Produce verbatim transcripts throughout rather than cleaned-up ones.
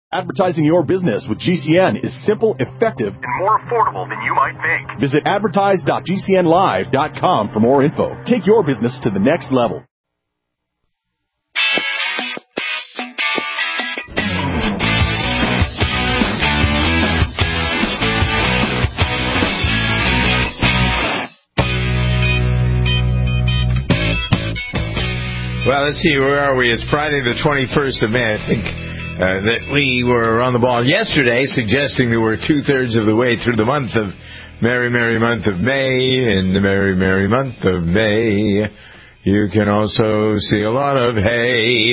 Advertising your business with G C N is simple, effective, and more affordable than you might think. Visit advertise dot g c n live dot com for more info. Take your business to the next level. Well, let's see, where are we? It's Friday the twenty-first of May, I think. Uh, that we were on the ball yesterday suggesting that we're two-thirds of the way through the month of merry, merry month of May. In the merry, merry month of May, you can also see a lot of hay.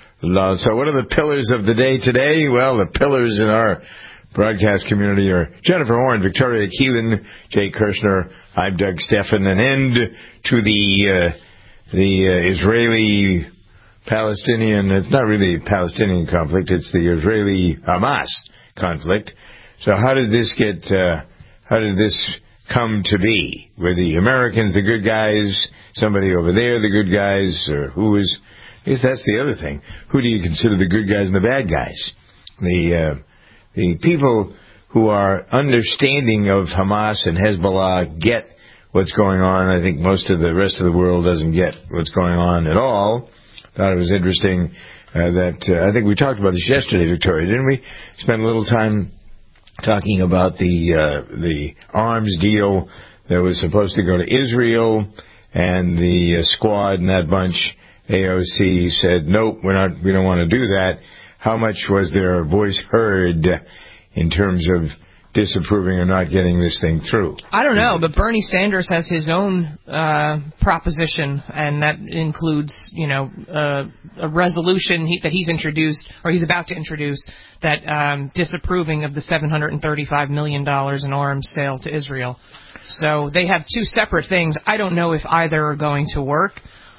So what are the pillars of the day today? Well, the pillars in our broadcast community are Jennifer Horn, Victoria Keelan, Jay Kirshner, I'm Doug Steffen, and end to the, uh, the uh, Israeli Palestinian, it's not really a Palestinian conflict, it's the Israeli-Hamas conflict. So how did this get, uh, how did this come to be? Were the Americans the good guys, somebody over there the good guys, or who is, I guess that's the other thing. Who do you consider the good guys and the bad guys? The, uh, the people who are understanding of Hamas and Hezbollah get what's going on. I think most of the rest of the world doesn't get what's going on at all. Thought it was interesting uh, that uh, I think we talked about this yesterday, Victoria, didn't we? Spent a little time talking about the uh, the arms deal that was supposed to go to Israel, and the uh, squad and that bunch, A O C, said nope, we're not, we don't want to do that. How much was their voice heard in terms of disapproving or not getting this thing through? I don't know, but Bernie Sanders has his own uh, proposition, and that includes, you know, uh, a resolution he, that he's introduced, or he's about to introduce, that um, disapproving of the seven hundred thirty-five million dollars in arms sale to Israel. So they have two separate things. I don't know if either are going to work.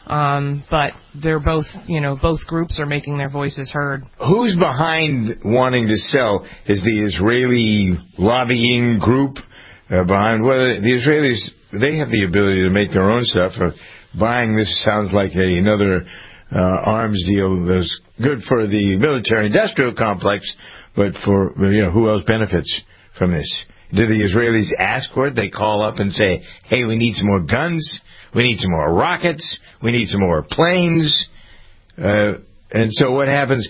Um, but they're both, you know, both groups are making their voices heard. Who's behind wanting to sell? Is the Israeli lobbying group uh, behind? Well, the Israelis, they have the ability to make their own stuff. Uh, buying this sounds like a, another uh, arms deal that's good for the military-industrial complex, but for, you know, who else benefits from this? Do the Israelis ask for it? They call up and say, hey, we need some more guns. We need some more rockets. We need some more planes. Uh, and so what happens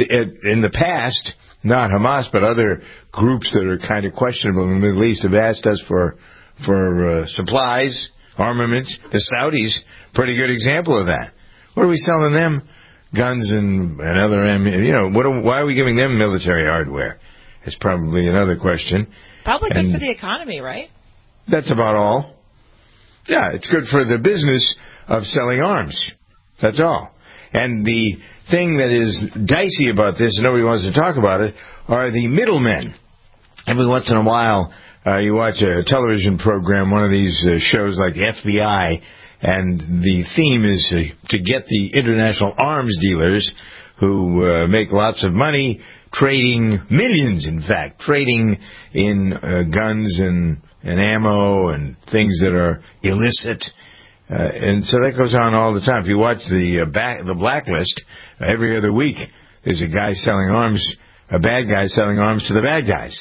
in the past, not Hamas, but other groups that are kind of questionable in the Middle East have asked us for for uh, supplies, armaments. The Saudis, pretty good example of that. What are we selling them? Guns and, and other, you know, what are, why are we giving them military hardware? It's probably another question. Probably good and for the economy, right? That's about all. Yeah, it's good for the business of selling arms. That's all. And the thing that is dicey about this, and nobody wants to talk about it, are the middlemen. Every once in a while, uh, you watch a television program, one of these uh, shows like the F B I, and the theme is uh, to get the international arms dealers who uh, make lots of money trading, millions in fact, trading in uh, guns and and ammo and things that are illicit. Uh, and so that goes on all the time. If you watch the uh, back, the Blacklist, uh, every other week there's a guy selling arms, a bad guy selling arms to the bad guys.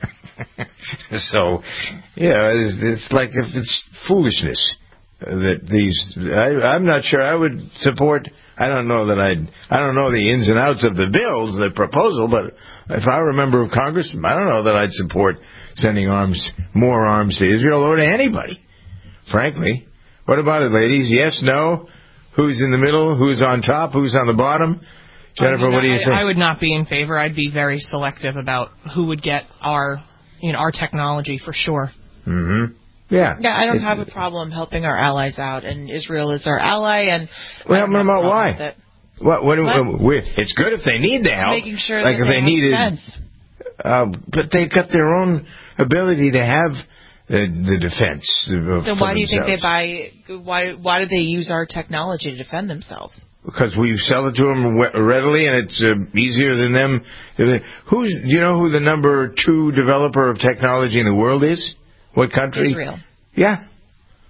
So, yeah, it's, it's like if it's foolishness uh, that these. I, I'm not sure I would support. I don't know that I'd. I don't know the ins and outs of the bills, the proposal, but if I were a member of Congress, I don't know that I'd support sending arms, more arms to Israel or to anybody, frankly. What about it, ladies? Yes, no? Who's in the middle? Who's on top? Who's on the bottom? Jennifer, I mean, what do you I, think? I would not be in favor. I'd be very selective about who would get our, you know, our technology for sure. Mm-hmm. Yeah. Yeah, I don't it's, have a problem helping our allies out, and Israel is our ally, and well, help them out. Why? What, what, what? what? It's good if they need the help. Making sure like that if they, they have needed, defense. Uh, but they've got their own ability to have uh, the defense. Uh, So why do you themselves. think they buy? Why why do they use our technology to defend themselves? Because we sell it to them readily, and it's uh, easier than them. Who's? Do you know who the number two developer of technology in the world is? What country? Israel. Yeah.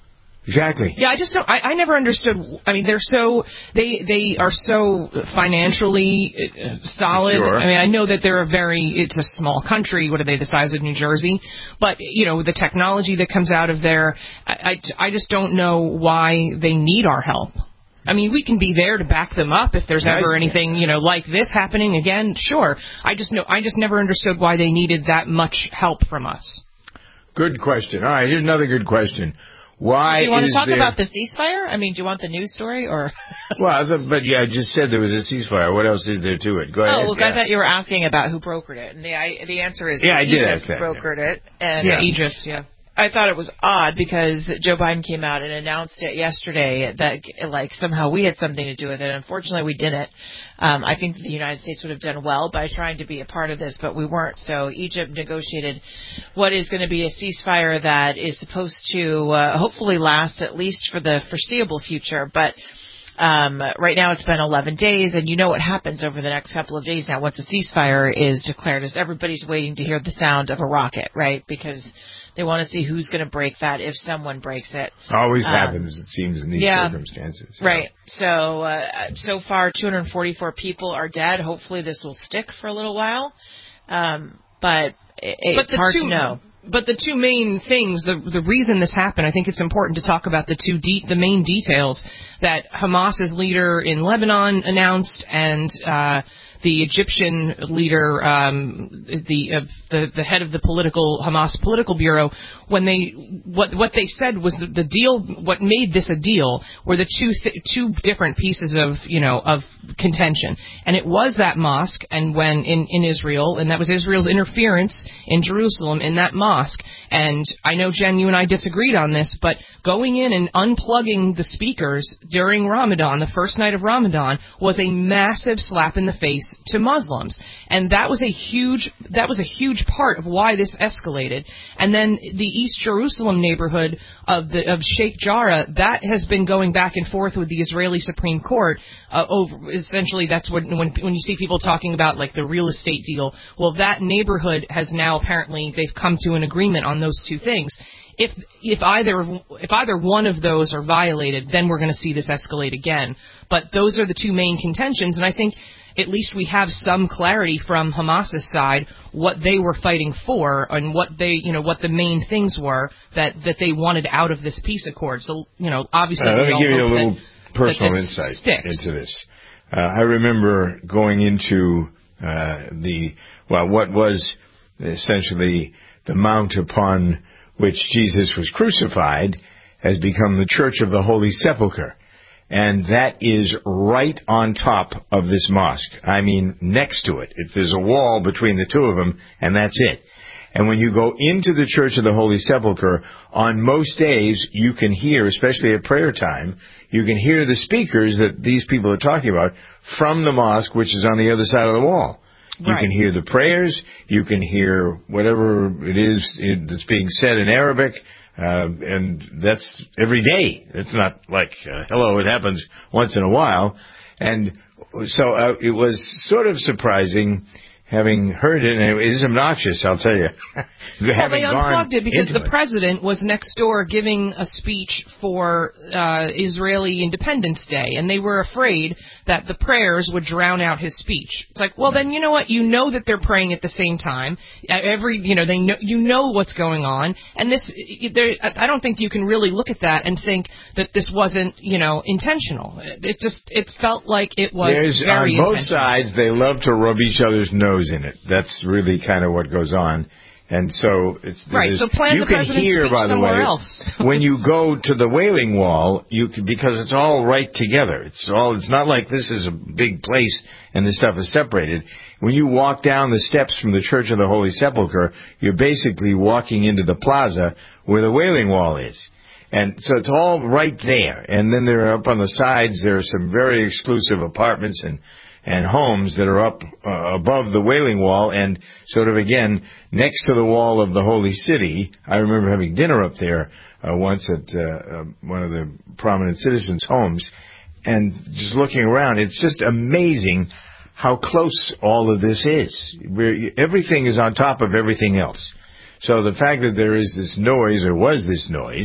Exactly. Yeah, I just don't. I, I never understood. I mean, they're so they they are so financially uh, solid. Sure. I mean, I know that they're a very. It's a small country. What are they, the size of New Jersey? But you know, the technology that comes out of there, I I, I just don't know why they need our help. I mean, we can be there to back them up if there's nice. ever anything, you know, like this happening again. Sure. I just know. I just never understood why they needed that much help from us. Good question. All right, here's another good question. Why do you want to talk there... about the ceasefire? I mean, do you want the news story or? Well, the, but yeah, I just said there was a ceasefire. What else is there to it? Go ahead. Oh, look, yeah. I thought you were asking about who brokered it, and the I, the answer is yeah, I Egypt did ask that, brokered yeah. it, and yeah, Egypt, yeah. I thought it was odd because Joe Biden came out and announced it yesterday that like somehow we had something to do with it. Unfortunately, we didn't. Um, I think the United States would have done well by trying to be a part of this, but we weren't. So Egypt negotiated what is going to be a ceasefire that is supposed to uh, hopefully last at least for the foreseeable future. But Um, right now it's been eleven days, and you know what happens over the next couple of days now once a ceasefire is declared is everybody's waiting to hear the sound of a rocket, right? Because they want to see who's going to break that if someone breaks it. Always um, happens, it seems, in these yeah, circumstances. Right. So, uh, so far two hundred forty-four people are dead. Hopefully this will stick for a little while. Um, but it, it's but hard two, to know. But the two main things, the the reason this happened, I think it's important to talk about the two de- the main details that Hamas's leader in Lebanon announced and uh, the Egyptian leader, um, the, uh, the the head of the political Hamas political bureau, when they what what they said was the, the deal. What made this a deal were the two th- two different pieces of you know of contention, and it was that mosque, and when in in Israel, and that was Israel's interference in Jerusalem in that mosque. And I know, Jen, you and I disagreed on this, but going in and unplugging the speakers during Ramadan, the first night of Ramadan, was a massive slap in the face to Muslims. And that was a huge, that was a huge part of why this escalated. And then the East Jerusalem neighborhood of the, of Sheikh Jarrah, that has been going back and forth with the Israeli Supreme Court, uh, over, essentially that's what, when, when you see people talking about like the real estate deal, well, that neighborhood has now apparently, they've come to an agreement on those two things. If if either if either one of those are violated, then we're going to see this escalate again. But those are the two main contentions, and I think at least we have some clarity from Hamas's side what they were fighting for and what they you know what the main things were that, that they wanted out of this peace accord. So you know obviously uh, let we me all give you a hope little that, personal that this insight sticks. into this. Uh, I remember going into uh, the well, what was essentially the mount upon which Jesus was crucified, has become the Church of the Holy Sepulchre. And that is right on top of this mosque. I mean, next to it. If there's a wall between the two of them, and that's it. And when you go into the Church of the Holy Sepulchre, on most days, you can hear, especially at prayer time, you can hear the speakers that these people are talking about from the mosque, which is on the other side of the wall. You Right. can hear the prayers. You can hear whatever it is that's being said in Arabic. Uh, and that's every day. It's not like, uh, hello, it happens once in a while. And so uh, it was sort of surprising having heard it, and it is obnoxious, I'll tell you. Well, they unplugged it because the it. president was next door giving a speech for uh, Israeli Independence Day, and they were afraid that the prayers would drown out his speech. It's like, well, then you know what? You know that they're praying at the same time. Every, you know, they know, you know what's going on, and this, there, I don't think you can really look at that and think that this wasn't, you know, intentional. It just, it felt like it was There's, very on both intentional. sides, they love to rub each other's nose in it. That's really kind of what goes on. And so it's right. So plan you the can president's hear, speech by the somewhere way, else. when you go to the Wailing Wall, you can, because it's all right together. It's all. It's not like this is a big place and this stuff is separated. When you walk down the steps from the Church of the Holy Sepulchre, you're basically walking into the plaza where the Wailing Wall is. And so it's all right there. And then there are up on the sides, there are some very exclusive apartments and and homes that are up uh, above the Wailing Wall and sort of, again, next to the wall of the Holy City. I remember having dinner up there uh, once at uh, uh, one of the prominent citizens' homes, and just looking around, it's just amazing how close all of this is. We're, everything is on top of everything else. So the fact that there is this noise, or was this noise,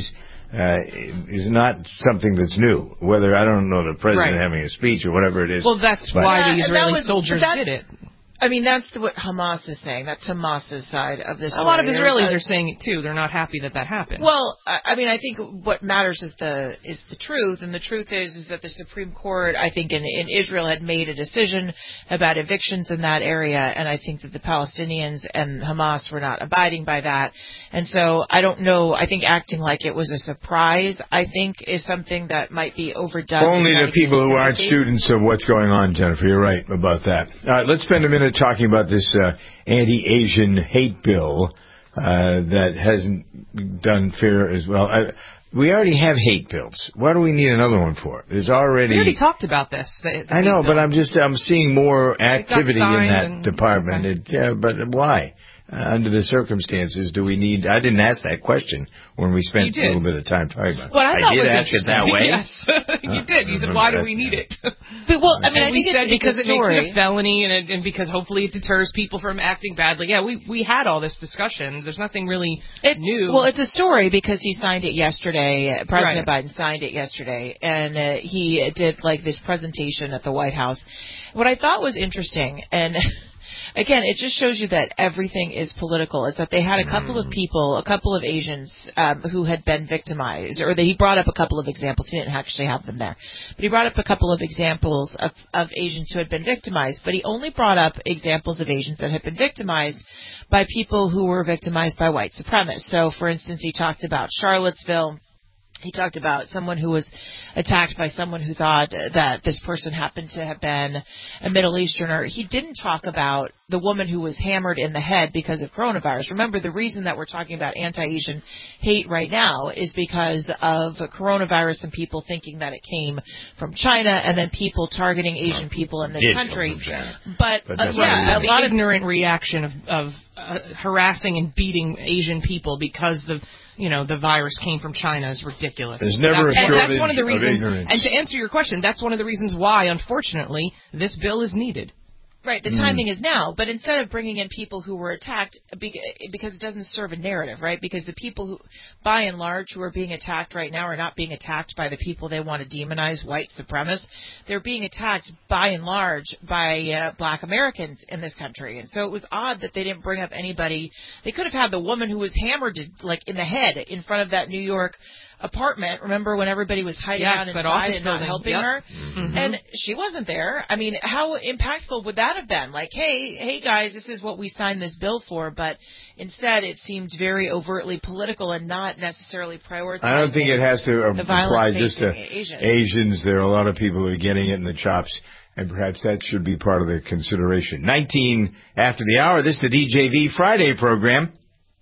uh, is not something that's new. Whether, I don't know, the president Right. having a speech or whatever it is. Well, that's but, why Yeah, the and that Israeli was- soldiers that's- did it. I mean, that's the, what Hamas is saying. That's Hamas's side of this. A lot of story. Israelis There's- are saying it too. They're not happy that that happened. Well, I I mean, I think what matters is the is the truth, and the truth is is that the Supreme Court, I think, in, in Israel had made a decision about evictions in that area, and I think that the Palestinians and Hamas were not abiding by that, and so I don't know. I think acting like it was a surprise, I think, is something that might be overdone. Only the people who aren't students of what's going on, Jennifer. You're right about that. All right, let's spend a minute talking about this uh, anti-Asian hate bill uh, that hasn't done fair as well. I, we already have hate bills. What do we need another one for? There's already. We already talked about this. The, the I know, hate but bill. I'm just I'm seeing more activity in signed that and- department. okay. It, yeah, but why? Uh, under the circumstances, do we need? I didn't ask that question when we spent You a little did. bit of time talking about it. What I thought did was ask it that way. Yes, you did. You said, Uh, "Why do we need it?" But well, I mean, I And we think said it's, because it's it a makes story. it a felony, and, it, and because hopefully it deters people from acting badly. Yeah, we we had all this discussion. There's nothing really It's, new. Well, it's a story because he signed it yesterday. President Right. Biden signed it yesterday, and uh, he did like this presentation at the White House. What I thought was interesting, and again, it just shows you that everything is political, is that they had a couple of people, a couple of Asians um, who had been victimized, or that he brought up a couple of examples. He didn't actually have them there. But he brought up a couple of examples of, of Asians who had been victimized, but he only brought up examples of Asians that had been victimized by people who were victimized by white supremacists. So, for instance, he talked about Charlottesville. He talked about someone who was attacked by someone who thought that this person happened to have been a Middle Easterner. He didn't talk about the woman who was hammered in the head because of coronavirus. Remember, the reason that we're talking about anti-Asian hate right now is because of coronavirus and people thinking that it came from China, and then people targeting Asian people in this Did come country. from China. But, But uh, that's yeah, not a the lot of ignorant reaction of, of uh, harassing and beating Asian people because the you know the virus came from China is ridiculous. There's never that's, a and shortage that's one of the of reasons. ignorance. And to answer your question, that's one of the reasons why, unfortunately, this bill is needed. Right, the timing is now, but instead of bringing in people who were attacked, because it doesn't serve a narrative, right? Because the people who, by and large, who are being attacked right now are not being attacked by the people they want to demonize, white supremacists. They're being attacked, by and large, by uh, black Americans in this country. And so it was odd that they didn't bring up anybody. They could have had the woman who was hammered, like, in the head in front of that New York apartment. Remember when everybody was hiding Yes, out that inside office and not building. helping Yep. her? Mm-hmm. And she wasn't there. I mean, how impactful would that have been? Like, hey, hey guys, this is what we signed this bill for, but instead it seemed very overtly political and not necessarily prioritizing. I don't think it has to the apply violence just to facing Asians. Asians. There are a lot of people who are getting it in the chops, and perhaps that should be part of the consideration. nineteen after the hour, this is the D J V Friday program.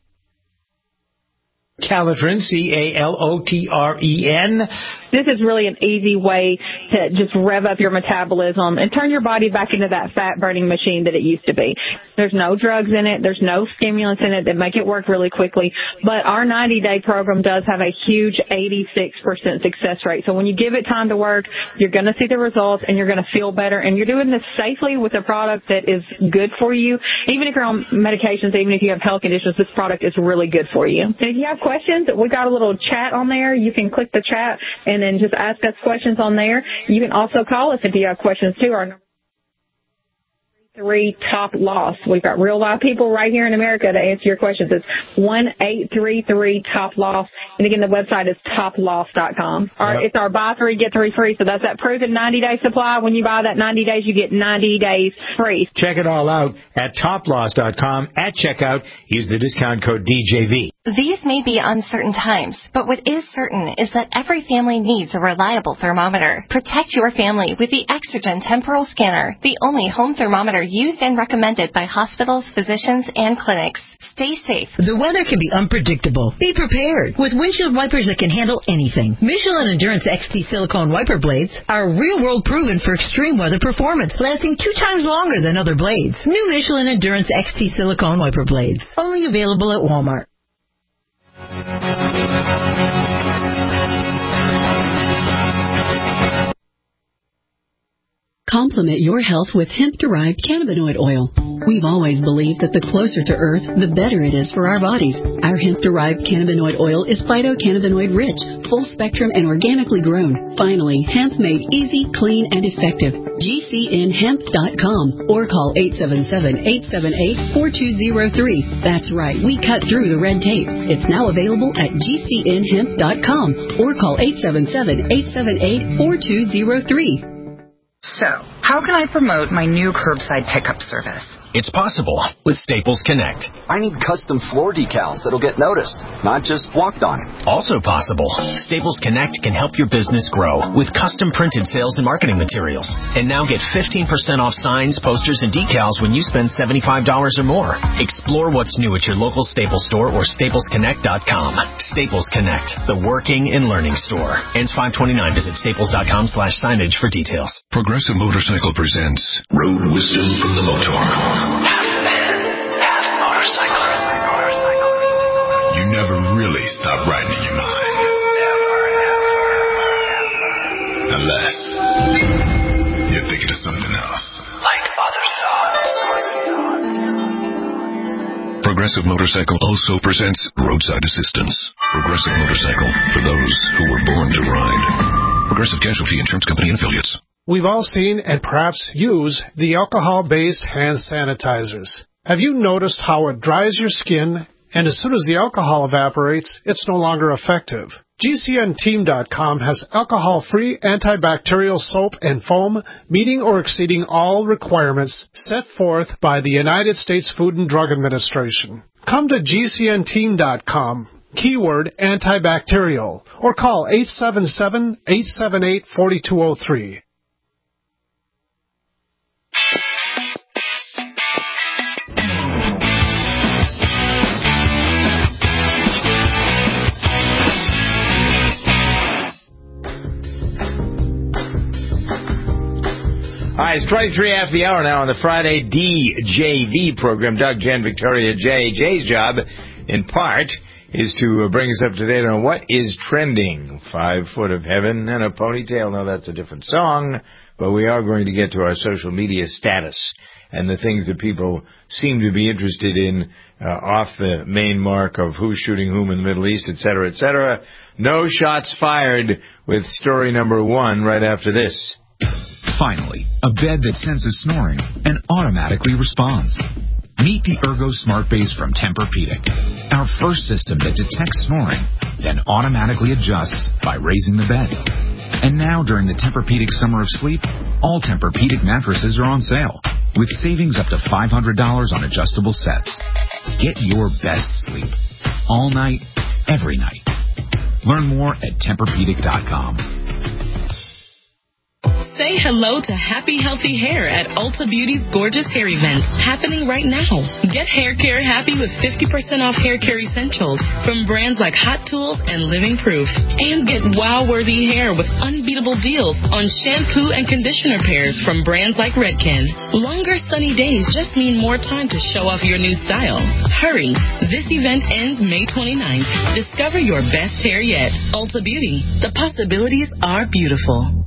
Calotren, C A L O T R E N. This is really an easy way to just rev up your metabolism and turn your body back into that fat-burning machine that it used to be. There's no drugs in it. There's no stimulants in it that make it work really quickly. But our ninety-day program does have a huge eighty-six percent success rate. So when you give it time to work, you're going to see the results and you're going to feel better. And you're doing this safely with a product that is good for you. Even if you're on medications, even if you have health conditions, this product is really good for you. And if you have questions, we got a little chat on there. You can click the chat and then just ask us questions on there. You can also call us if you have questions too. Our number is three top loss. We've got real live people right here in America to answer your questions. It's one eight three three top loss. And again, the website is top loss dot com. All right, Yep. it's our buy three, get three free. So that's that proven ninety day supply. When you buy that ninety days, you get ninety days free. Check it all out at top loss dot com. At checkout, use the discount code D J V. These may be uncertain times, but what is certain is that every family needs a reliable thermometer. Protect your family with the Exergen Temporal Scanner, the only home thermometer used and recommended by hospitals, physicians, and clinics. Stay safe. The weather can be unpredictable. Be prepared with windshield wipers that can handle anything. Michelin Endurance X T silicone wiper blades are real-world proven for extreme weather performance, lasting two times longer than other blades. New Michelin Endurance X T silicone wiper blades, only available at Walmart. Complement your health with hemp-derived cannabinoid oil. We've always believed that the closer to Earth, the better it is for our bodies. Our hemp-derived cannabinoid oil is phytocannabinoid rich, full spectrum, and organically grown. Finally, hemp made easy, clean, and effective. G C N hemp dot com or call eight seven seven, eight seven eight, four two zero three. That's right, we cut through the red tape. It's now available at G C N hemp dot com or call eight seven seven, eight seven eight, four two zero three. So, how can I promote my new curbside pickup service? It's possible with Staples Connect. I need custom floor decals that'll get noticed, not just walked on. Also possible, Staples Connect can help your business grow with custom printed sales and marketing materials. And now get fifteen percent off signs, posters, and decals when you spend seventy-five dollars or more. Explore what's new at your local Staples store or staples connect dot com. Staples Connect, the working and learning store. Ends five twenty-nine. Visit staples dot com slash signage for details. Progressive Motorcycle presents Road Wisdom from the Motor. Half man, half motorcycle. You never really stop riding in your mind. Never, ever, ever. Unless you're thinking of something else. Like other thoughts. Progressive Motorcycle also presents Roadside Assistance. Progressive Motorcycle, for those who were born to ride. Progressive Casualty Insurance Company and Affiliates. We've all seen and perhaps use the alcohol-based hand sanitizers. Have you noticed how it dries your skin, and as soon as the alcohol evaporates, it's no longer effective? G C N team dot com has alcohol-free antibacterial soap and foam meeting or exceeding all requirements set forth by the United States Food and Drug Administration. Come to G C N team dot com. Keyword antibacterial, or call eight seven seven, eight seven eight, four two zero three. All right, it's twenty-three after the hour now on the Friday D J V program. Doug, Jen, Victoria, Jay. Jay's job, in part, is to bring us up to date on what is trending. Five Foot of Heaven and a Ponytail. Now, that's a different song, but we are going to get to our social media status and the things that people seem to be interested in uh, off the main mark of who's shooting whom in the Middle East, et cetera, et cetera. No shots fired with story number one right after this. Finally, a bed that senses snoring and automatically responds. Meet the Ergo Smart Base from Tempur-Pedic, our first system that detects snoring, then automatically adjusts by raising the bed. And now, during the Tempur-Pedic Summer of Sleep, all Tempur-Pedic mattresses are on sale, with savings up to five hundred dollars on adjustable sets. Get your best sleep, all night, every night. Learn more at Tempur Pedic dot com. Say hello to happy, healthy hair at Ulta Beauty's Gorgeous Hair Event, happening right now. Get hair care happy with fifty percent off hair care essentials from brands like Hot Tools and Living Proof. And get wow-worthy hair with unbeatable deals on shampoo and conditioner pairs from brands like Redken. Longer sunny days just mean more time to show off your new style. Hurry! This event ends May twenty-ninth. Discover your best hair yet. Ulta Beauty. The possibilities are beautiful.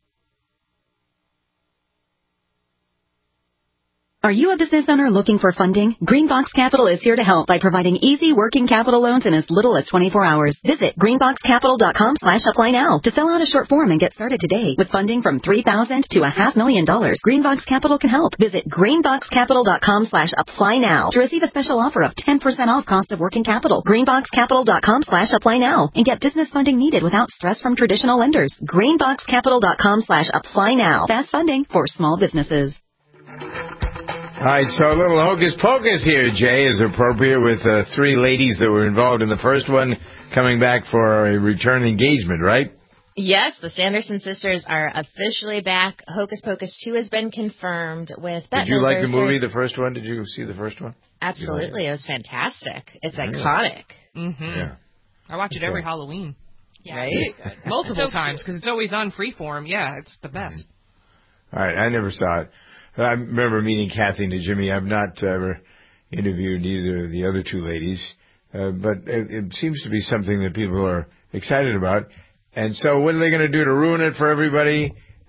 Are you a business owner looking for funding? Greenbox Capital is here to help by providing easy working capital loans in as little as twenty-four hours. Visit greenbox capital dot com slash apply now to fill out a short form and get started today. With funding from three thousand dollars to a half million dollars, Greenbox Capital can help. Visit greenbox capital dot com slash apply now to receive a special offer of ten percent off cost of working capital. greenbox capital dot com slash apply now and get business funding needed without stress from traditional lenders. greenbox capital dot com slash apply now. Fast funding for small businesses. All right, so a little hocus pocus here, Jay, is appropriate with uh, three ladies that were involved in the first one coming back for a return engagement, right? Yes, the Sanderson sisters are officially back. Hocus Pocus two has been confirmed with Bette Did you like the Midler. movie, the first one? Did you see the first one? Absolutely. It was fantastic. It's Yeah. iconic. Mm-hmm. Yeah. I watch it every Halloween. Yeah. Right? Multiple so times, because it's always on Freeform. Yeah, it's the best. All right, I never saw it. I remember meeting Kathy and Jimmy. I've not ever interviewed either of the other two ladies, uh, but it, it seems to be something that people are excited about. And so what are they going to do to ruin it for everybody?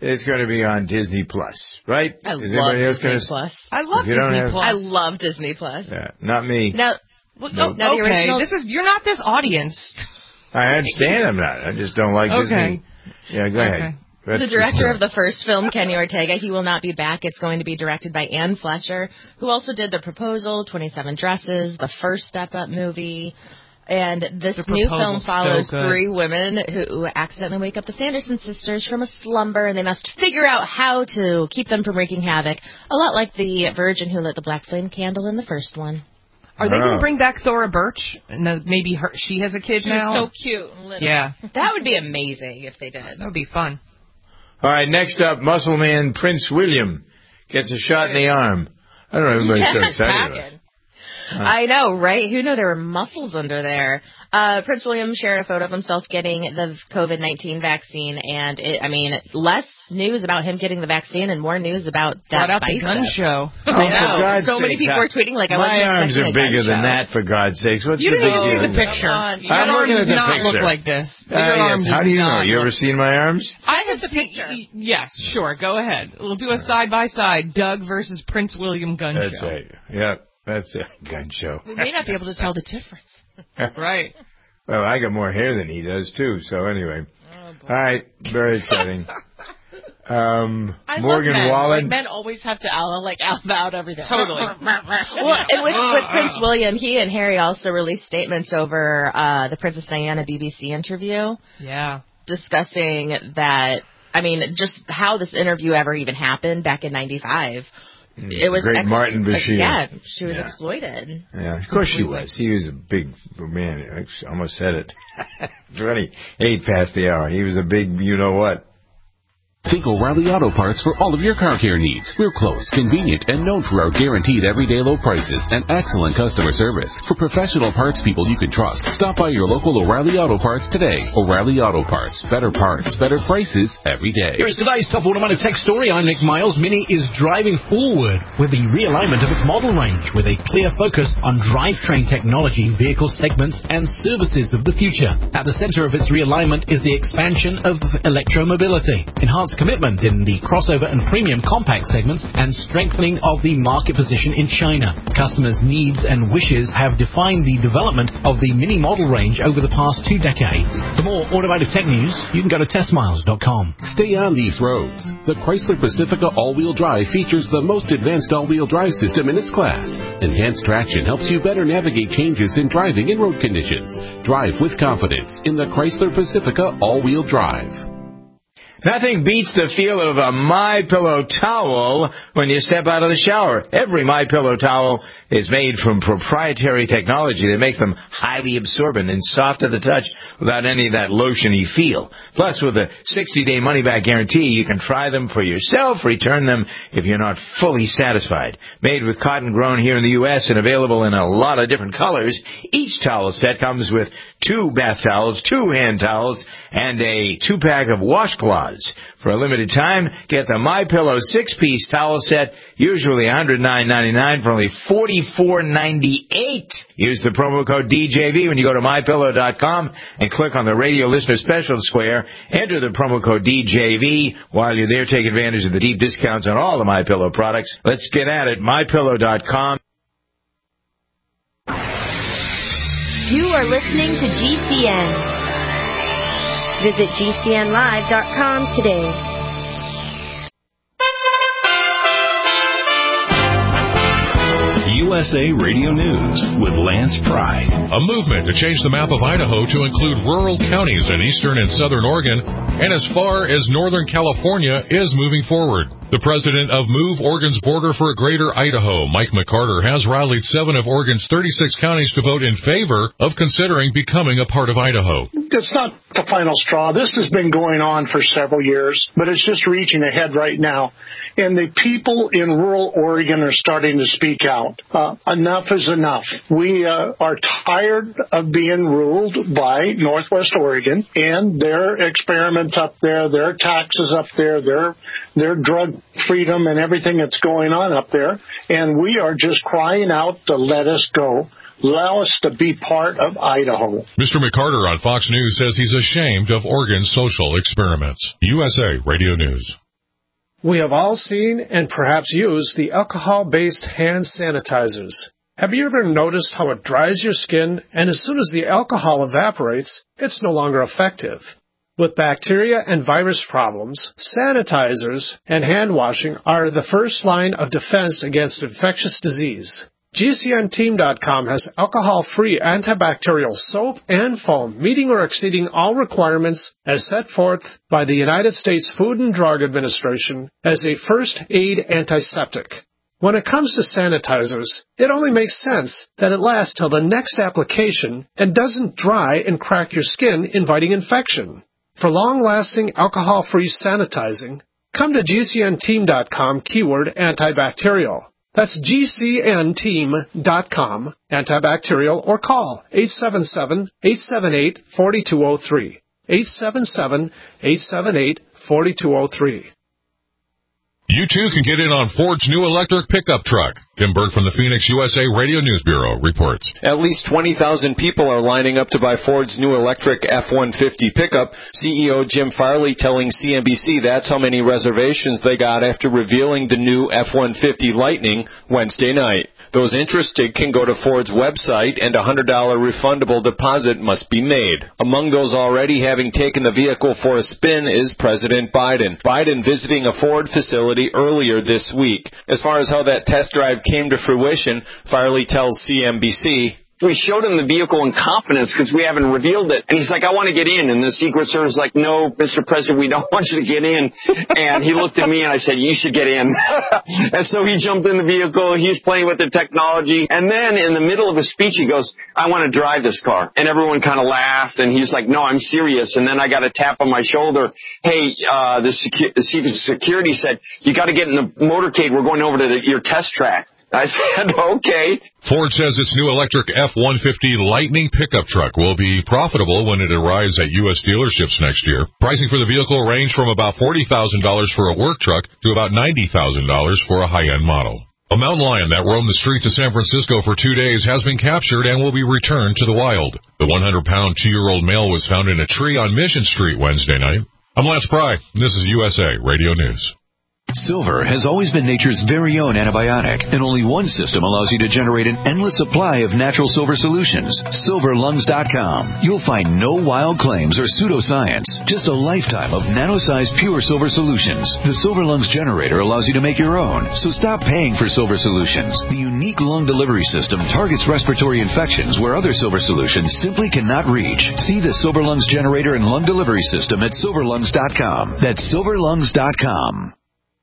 It's going to be on Disney Plus, right? I Is love anybody else Disney gonna... Plus. I love If you don't Disney have- Plus. I love Disney Plus. Yeah, not me. Now, well, Nope. now the okay, original. this is you're not this audience. I understand I'm not. I just don't like Okay. Disney. Yeah, go ahead. Okay. That's The director the of the first film, Kenny Ortega, he will not be back. It's going to be directed by Ann Fletcher, who also did The Proposal, twenty-seven Dresses, the first Step Up movie. And this The new film Proposal's follows so good. three women who accidentally wake up the Sanderson sisters from a slumber, and they must figure out how to keep them from wreaking havoc. A lot like the virgin who lit the black flame candle in the first one. Are they Oh. going to bring back Thora Birch? No, maybe her, she has a kid She now. was so cute and little. Yeah. That would be amazing if they did. That would be fun. All right, next up, Muscle Man Prince William gets a shot in the arm. I don't know, everybody's so Yeah, excited about packing. it. I know, right? Who knew there were muscles under there? Uh, Prince William shared a photo of himself getting the COVID nineteen vaccine, and it, I mean, less news about him getting the vaccine and more news about that Brought out the bicep. gun show. Oh, I for know. God's So many sakes, people I- were tweeting like, I my wasn't arms expecting are a gun bigger than show. that, for God's sakes. What's You the didn't big even see deal? the picture. Come on. Your I'm arm looking does at the not look picture. like this. Ah, Your yes. arm does How do you know? not You ever look- seen my arms? I have the picture. Yes, sure. Go ahead. We'll do a side by side. Doug versus Prince William gun That's show. right. Yeah, that's a gun show. We may not be able to tell the difference. Right. Well, I got more hair than he does, too, so anyway. Oh, All right, very exciting. Um, I Morgan love men. Wallen. Like, men always have to out, like out out everything. Totally. Well, and with, with Prince William, he and Harry also released statements over uh, the Princess Diana B B C interview. Yeah. Discussing that, I mean, just how this interview ever even happened back in ninety-five. It was Great ex- Martin Bashir. Yeah, she was Yeah. exploited. Yeah, of course she was. He was a big man. I almost said it. twenty-eight past the hour. He was a big you-know-what. Think O'Reilly Auto Parts for all of your car care needs. We're close, convenient, and known for our guaranteed everyday low prices and excellent customer service. For professional parts people you can trust, stop by your local O'Reilly Auto Parts today. O'Reilly Auto Parts. Better parts, better prices every day. Here's today's Top Automotive Tech story. I'm Nick Miles. Mini is driving forward with the realignment of its model range with a clear focus on drivetrain technology, vehicle segments, and services of the future. At the center of its realignment is the expansion of electromobility, enhanced commitment in the crossover and premium compact segments, and strengthening of the market position in China. Customers' needs and wishes have defined the development of the Mini model range over the past two decades. For more automotive tech news, you can go to test miles dot com. Stay on these roads. The Chrysler Pacifica all-wheel drive features the most advanced all-wheel drive system in its class. Enhanced traction helps you better navigate changes in driving and road conditions. Drive with confidence in the Chrysler Pacifica all-wheel drive. Nothing beats the feel of a MyPillow towel when you step out of the shower. Every MyPillow towel is made from proprietary technology that makes them highly absorbent and soft to the touch without any of that lotiony feel. Plus, with a sixty-day money-back guarantee, you can try them for yourself, return them if you're not fully satisfied. Made with cotton grown here in the U S and available in a lot of different colors, each towel set comes with two bath towels, two hand towels, and a two-pack of washcloths. For a limited time, get the MyPillow six-piece towel set, usually one hundred nine ninety-nine for only forty-four ninety-eight. Use the promo code D J V when you go to my pillow dot com and click on the radio listener special square. Enter the promo code D J V. While you're there, take advantage of the deep discounts on all the MyPillow products. Let's get at it. my pillow dot com. You are listening to G C N. Visit G C N live dot com today. U S A Radio News with Lance Pride. A movement to change the map of Idaho to include rural counties in eastern and southern Oregon, and as far as northern California, is moving forward. The president of Move Oregon's Border for Greater Idaho, Mike McCarter, has rallied seven of Oregon's thirty-six counties to vote in favor of considering becoming a part of Idaho. It's not the final straw. This has been going on for several years, but it's just reaching a head right now. And the people in rural Oregon are starting to speak out. Uh, enough is enough. We uh, are tired of being ruled by Northwest Oregon and their experiments up there, their taxes up there, their their drug freedom and everything that's going on up there. And we are just crying out to let us go. Allow us to be part of Idaho. Mister McCarter on Fox News says he's ashamed of Oregon's social experiments. U S A Radio News. We have all seen and perhaps used the alcohol-based hand sanitizers. Have you ever noticed how it dries your skin, and as soon as the alcohol evaporates, it's no longer effective? With bacteria and virus problems, sanitizers and hand washing are the first line of defense against infectious disease. G C N team dot com has alcohol-free antibacterial soap and foam meeting or exceeding all requirements as set forth by the United States Food and Drug Administration as a first aid antiseptic. When it comes to sanitizers, it only makes sense that it lasts till the next application and doesn't dry and crack your skin, inviting infection. For long-lasting alcohol-free sanitizing, come to G C N team dot com keyword antibacterial. That's G C N team dot com, antibacterial, or call eight seven seven, eight seven eight, four two zero three, eight seven seven, eight seven eight, four two zero three. You too can get in on Ford's new electric pickup truck. Tim Berg from the Phoenix U S A Radio News Bureau reports. At least twenty thousand people are lining up to buy Ford's new electric F one fifty pickup. C E O Jim Farley telling C N B C that's how many reservations they got after revealing the new F one fifty Lightning Wednesday night. Those interested can go to Ford's website and a one hundred dollars refundable deposit must be made. Among those already having taken the vehicle for a spin is President Biden. Biden visiting a Ford facility earlier this week. As far as how that test drive came to fruition, Farley tells C N B C, we showed him the vehicle in confidence because we haven't revealed it. And he's like, I want to get in. And the Secret Service is like, no, Mister President, we don't want you to get in. And he looked at me and I said, you should get in. And so he jumped in the vehicle. He's playing with the technology. And then in the middle of his speech, he goes, I want to drive this car. And everyone kind of laughed. And he's like, no, I'm serious. And then I got a tap on my shoulder. Hey, uh, the, secu- the chief of security said, you got to get in the motorcade. We're going over to the, your test track. I said, okay. Ford says its new electric F one fifty Lightning pickup truck will be profitable when it arrives at U S dealerships next year. Pricing for the vehicle range from about forty thousand dollars for a work truck to about ninety thousand dollars for a high-end model. A mountain lion that roamed the streets of San Francisco for two days has been captured and will be returned to the wild. The one hundred pound two-year-old male was found in a tree on Mission Street Wednesday night. I'm Lance Pry. This is U S A Radio News. Silver has always been nature's very own antibiotic, and only one system allows you to generate an endless supply of natural silver solutions. silver lungs dot com. You'll find no wild claims or pseudoscience, just a lifetime of nano-sized pure silver solutions. The Silver Lungs generator allows you to make your own, so stop paying for silver solutions. The unique lung delivery system targets respiratory infections where other silver solutions simply cannot reach. See the Silver Lungs generator and lung delivery system at silver lungs dot com. That's silver lungs dot com.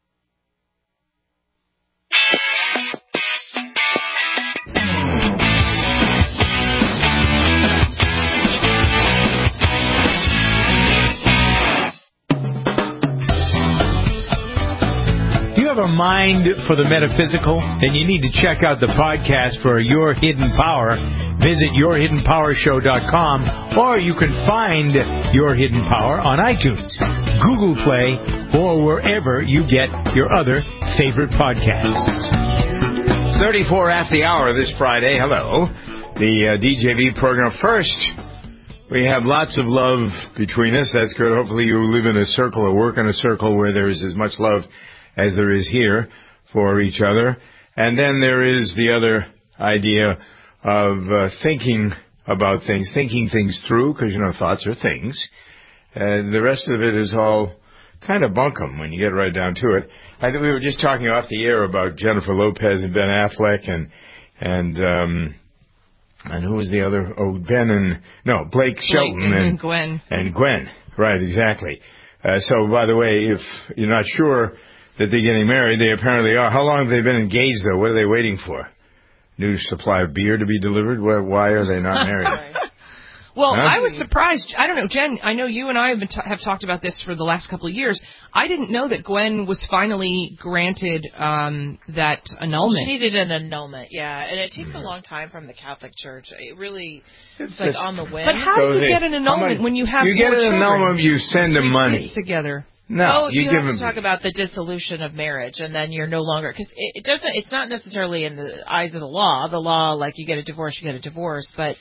A mind for the metaphysical, then you need to check out the podcast for Your Hidden Power. Visit your hidden power show dot com, or you can find Your Hidden Power on iTunes, Google Play, or wherever you get your other favorite podcasts. thirty-four after the hour this Friday. Hello. The uh, D J V program. First, we have lots of love between us. That's good. Hopefully you live in a circle or work in a circle where there is as much love as there is here for each other. And then there is the other idea of uh, thinking about things, thinking things through, because, you know, thoughts are things. And the rest of it is all kind of bunkum when you get right down to it. I think we were just talking off the air about Jennifer Lopez and Ben Affleck and, and, um, and who was the other? Oh, Ben and, no, Blake Shelton Blake and, and, and Gwen. And Gwen. Right, exactly. Uh, so, by the way, if you're not sure that they're getting married, they apparently are. How long have they been engaged, though? What are they waiting for? New supply of beer to be delivered? Why are they not married? Well, huh? I was surprised. I don't know, Jen, I know you and I have, been t- have talked about this for the last couple of years. I didn't know that Gwen was finally granted um, that annulment. She needed an annulment, yeah. And it takes a long time from the Catholic Church. It really, it's, it's like on the whim. But how so do you they, get an annulment when you have You get an children? annulment, you send them money. Together. No, oh, you, you give have them to talk about the dissolution of marriage, and then you're no longer because it, it doesn't. It's not necessarily in the eyes of the law. The law, like you get a divorce, you get a divorce, but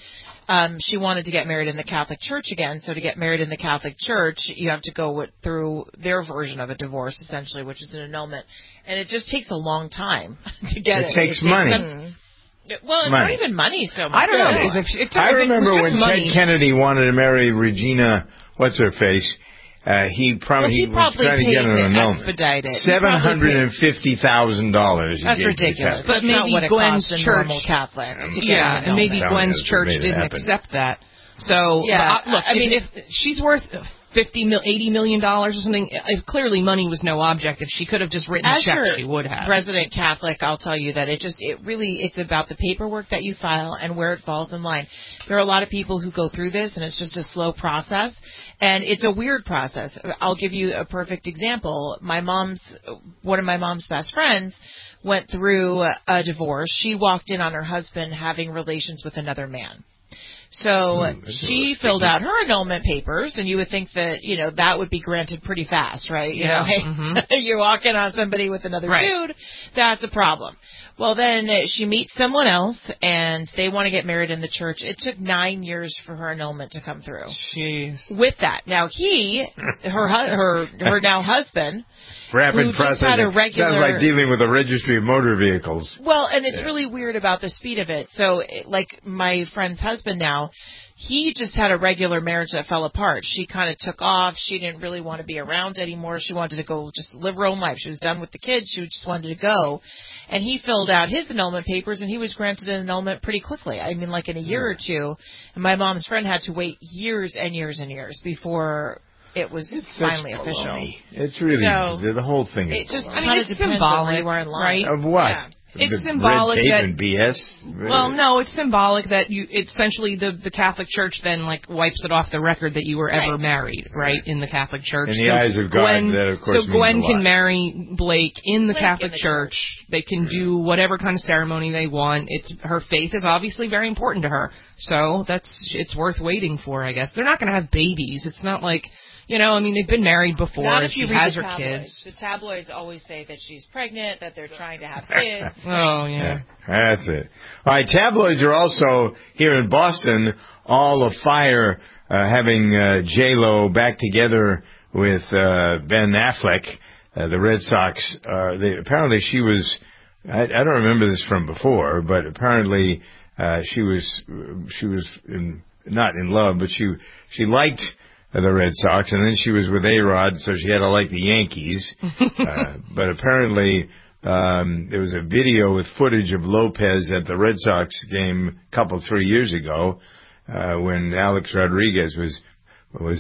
Um, she wanted to get married in the Catholic Church again. So to get married in the Catholic Church, you have to go with, through their version of a divorce, essentially, which is an annulment. And it just takes a long time to get it. It takes it money. Takes, well, money. not even money so much. I don't know. Yeah. Because if, it, I if it remember was when just money, Ted Kennedy wanted to marry Regina, what's her face? Uh, he, prob- well, he, he was probably trying to paid get an to annulment. expedite it. Seven hundred and fifty thousand dollars. That's ridiculous. But That's maybe not what it Gwen's costs a church, normal Catholic. To get yeah, an and maybe annulment. Gwen's Sounds church like it didn't happen. accept that. So Yeah, uh, look, I if, mean, if she's worth fifty mil, eighty million dollars or something, if clearly money was no object, if she could have just written As a check, your she would have. Resident Catholic, I'll tell you that it just, it really, it's about the paperwork that you file and where it falls in line. There are a lot of people who go through this, and it's just a slow process, and it's a weird process. I'll give you a perfect example. My mom's, one of my mom's best friends went through a divorce. She walked in on her husband having relations with another man. So Mm, she filled out her annulment papers, and you would think that, you know, that would be granted pretty fast, right? You Yeah. know, hey, Mm-hmm. you're walking on somebody with another Right. dude, that's a problem. Well, then she meets someone else, and they want to get married in the church. It took nine years for her annulment to come through. Jeez. With that, now he, her, hu- her, her now husband, Rapid who just processing. had a regular- Sounds like dealing with a registry of motor vehicles. well, and it's Yeah. really weird about the speed of it. So, it- like my friend's husband now, he just had a regular marriage that fell apart. She kind of took off. She didn't really want to be around anymore. She wanted to go just live her own life. She was done with the kids. She just wanted to go. And he filled out his annulment papers, and he was granted an annulment pretty quickly. I mean, like in a year or two. And my mom's friend had to wait years and years and years before it was finally That's official. baloney. It's really, So, the, the whole thing It is just baloney. I mean, kind of it's depends on where symbolic, you are in line. right? Of what? Yeah. It's The symbolic red tape that- and B S? Well, no, it's symbolic that you essentially the the Catholic Church then like wipes it off the record that you were ever Right. married, right, in the Catholic Church. In the eyes of God, Gwen, that, of course, so means Gwen a lot. can marry Blake in the Blake Catholic in the Church. They can do whatever kind of ceremony they want. It's her faith is obviously very important to her, so that's it's worth waiting for, I guess. They're not going to have babies. It's not like. You know, I mean, they've been married before. Not and if she you read has the her tabloids. kids. The tabloids always say that she's pregnant, that they're trying to have kids. Oh, yeah. That's it. All right, tabloids are also here in Boston all afire, uh, having uh, J-Lo back together with uh, Ben Affleck. Uh, the Red Sox, uh, they, apparently she was, I, I don't remember this from before, but apparently uh, she was, she was in, not in love, but she she liked the Red Sox, and then she was with A-Rod, so she had to like the Yankees. uh, but apparently, um, there was a video with footage of Lopez at the Red Sox game a couple, three years ago, uh, when Alex Rodriguez was was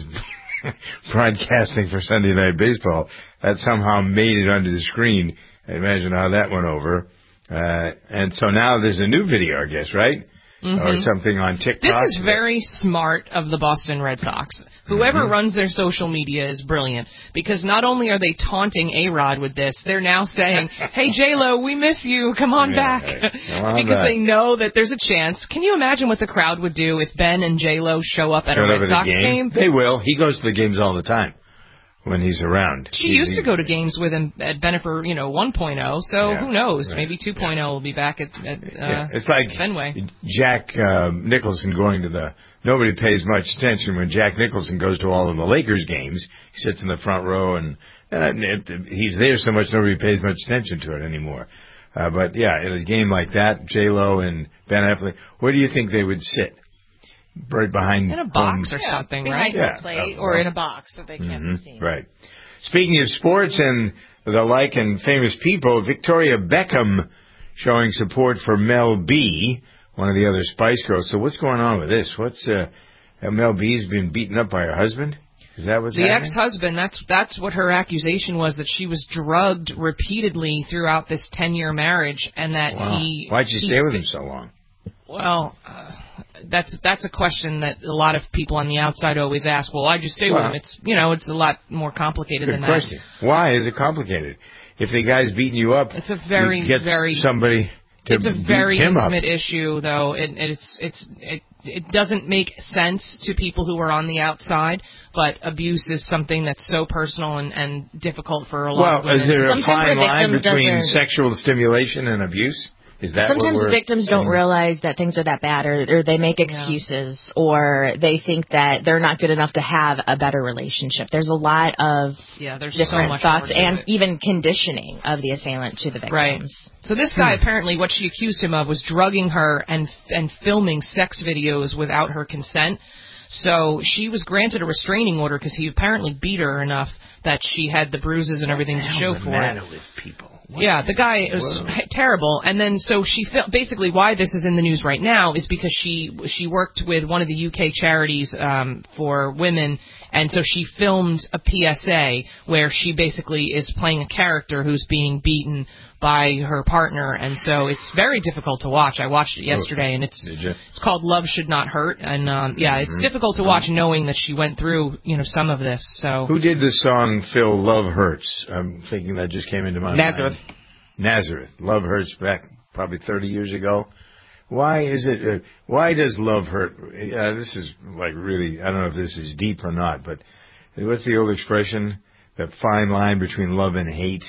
broadcasting for Sunday Night Baseball. That somehow made it onto the screen. Imagine how that went over. Uh, and so now there's a new video, I guess, right? Mm-hmm. Or something on TikTok. This is very smart of the Boston Red Sox. Whoever Mm-hmm. runs their social media is brilliant, because not only are they taunting A-Rod with this, they're now saying, hey, J-Lo, we miss you. Come on Yeah, back. right. Come on because back. they know that there's a chance. Can you imagine what the crowd would do if Ben and J-Lo show up at Showed a up Red at Sox the game. game? They will. He goes to the games all the time when he's around. She He- used he- to go to games with him at Bennifer, you know, one point oh, so Yeah, who knows? right. Maybe two point oh will be back at, at uh, Yeah, it's like Fenway. Jack uh, Nicholson going to the. Nobody pays much attention when Jack Nicholson goes to all of the Lakers games. He sits in the front row, and, and it, it, he's there so much nobody pays much attention to it anymore. Uh, but yeah, in a game like that, J Lo and Ben Affleck, where do you think they would sit? Right behind In a box home- or something, Behind right? her plate uh, or in a box so they can't Mhm, be seen. Right. Speaking of sports and the like and famous people, Victoria Beckham showing support for Mel B, one of the other Spice Girls. So what's going on with this? What's uh, Mel B's been beaten up by her husband? Is that what's The happening? ex-husband, that's that's what her accusation was, that she was drugged repeatedly throughout this ten-year marriage, and that Wow. he... Why'd you he stay with fi- him so long? Well, uh, that's that's a question that a lot of people on the outside always ask. Well, why'd you stay Well, with him? It's, you know, it's a lot more complicated Good than question. Why is it complicated? If the guy's beating you up, It's a very, you get very- somebody that. to It's a beat very him intimate up. issue, though. It, it's it's it, it doesn't make sense to people who are on the outside, but abuse is something that's so personal and, and difficult for a lot of Well, women. is there a Sometimes fine the line victim between doesn't- sexual stimulation and abuse? Is that Sometimes what we're victims don't saying? realize that things are that bad, or, or they make excuses, yeah. or they think that they're not good enough to have a better relationship. There's a lot of yeah, there's different so much thoughts and it. even conditioning of the assailant to the victims. Right. So this guy, apparently, what she accused him of was drugging her and and filming sex videos without her consent. So she was granted a restraining order because he apparently beat her enough that she had the bruises and everything to show for it. What's the matter with people? What yeah, the guy was Whoa. terrible. And then so she fil- basically why this is in the news right now is because she she worked with one of the U K charities um, for women, and so she filmed a P S A where she basically is playing a character who's being beaten by her partner, and so it's very difficult to watch. I watched it yesterday, and it's it's called Love Should Not Hurt, and um, yeah, it's mm-hmm. difficult to watch knowing that she went through you know some of this. So who did the song "Phil Love Hurts"? I'm thinking that just came into my Nazareth. mind. Nazareth. Love hurts back probably thirty years ago. Why is it? Uh, why does love hurt? Uh, this is like really. I don't know if this is deep or not, but what's the old expression? That fine line between love and hate.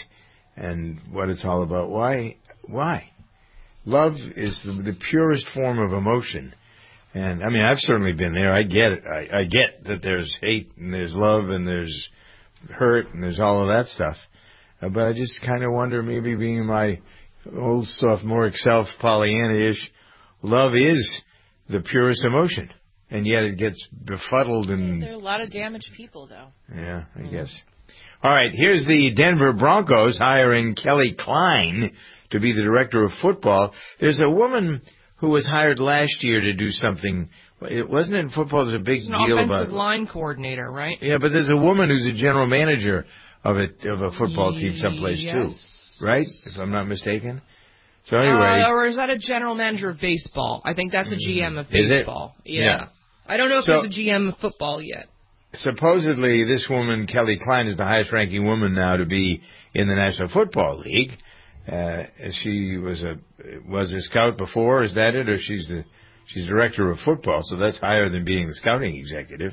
And what it's all about. Why? Why? Love is the, the purest form of emotion. And, I mean, I've certainly been there. I get it. I, I get that there's hate and there's love and there's hurt and there's all of that stuff. Uh, but I just kind of wonder, maybe being my old sophomoric self, Pollyanna-ish, love is the purest emotion. And yet it gets befuddled and... There are a lot of damaged people, though. Yeah, I mm. guess. All right, here's the Denver Broncos hiring Kelly Klein to be the director of football. There's a woman who was hired last year to do something. It wasn't in football. There's a big She's deal an about offensive line coordinator, right? Yeah, but there's a woman who's a general manager of a of a football team someplace yes. too, right? If I'm not mistaken. So anyway, uh, or is that a general manager of baseball? I think that's a G M of is baseball. It? Yeah. yeah. I don't know if so, there's a G M of football yet. Supposedly, this woman, Kelly Klein, is the highest-ranking woman now to be in the National Football League. Uh, she was a was a scout before, is that it? Or she's the she's director of football, so that's higher than being the scouting executive.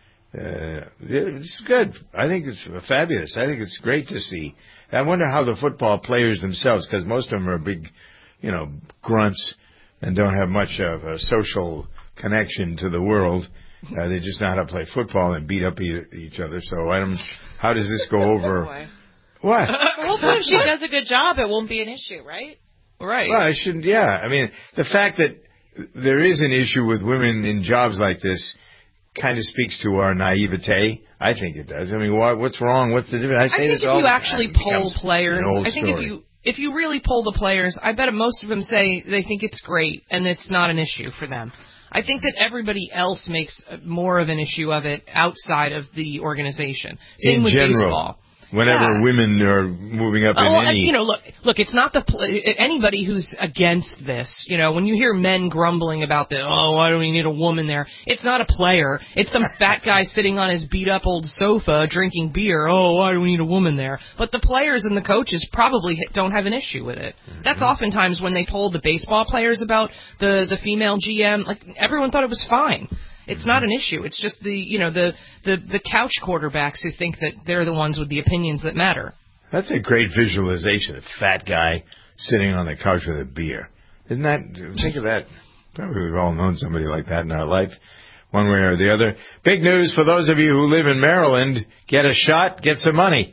Uh, it's good. I think it's fabulous. I think it's great to see. I wonder how the football players themselves, because most of them are big, you know, grunts and don't have much of a social connection to the world. Uh, they just know how to play football and beat up e- each other. So I don't. How does this go over? What? Hopefully, if she does a good job, it won't be an issue, right? Right. Well, I shouldn't. Yeah. I mean, the fact that there is an issue with women in jobs like this kind of speaks to our naivete. I think it does. I mean, what, what's wrong? What's the difference? I say I think this if all you the actually time. poll players, I think story. if you if you really poll the players, I bet most of them say they think it's great and it's not an issue for them. I think that everybody else makes more of an issue of it outside of the organization. Same in with general. baseball. Whenever yeah. women are moving up oh, in any... You know, look, look, it's not the... Anybody who's against this, you know, when you hear men grumbling about the, oh, why do we need a woman there? It's not a player. It's some fat guy sitting on his beat-up old sofa drinking beer. Oh, why do we need a woman there? But the players and the coaches probably don't have an issue with it. Mm-hmm. That's oftentimes when they told the baseball players about the, the female G M, like, everyone thought it was fine. It's not an issue. It's just the, you know, the, the, the couch quarterbacks who think that they're the ones with the opinions that matter. That's a great visualization. A fat guy sitting on the couch with a beer. Isn't that, think of that. Probably we've all known somebody like that in our life, one way or the other. Big news for those of you who live in Maryland. Get a shot, get some money.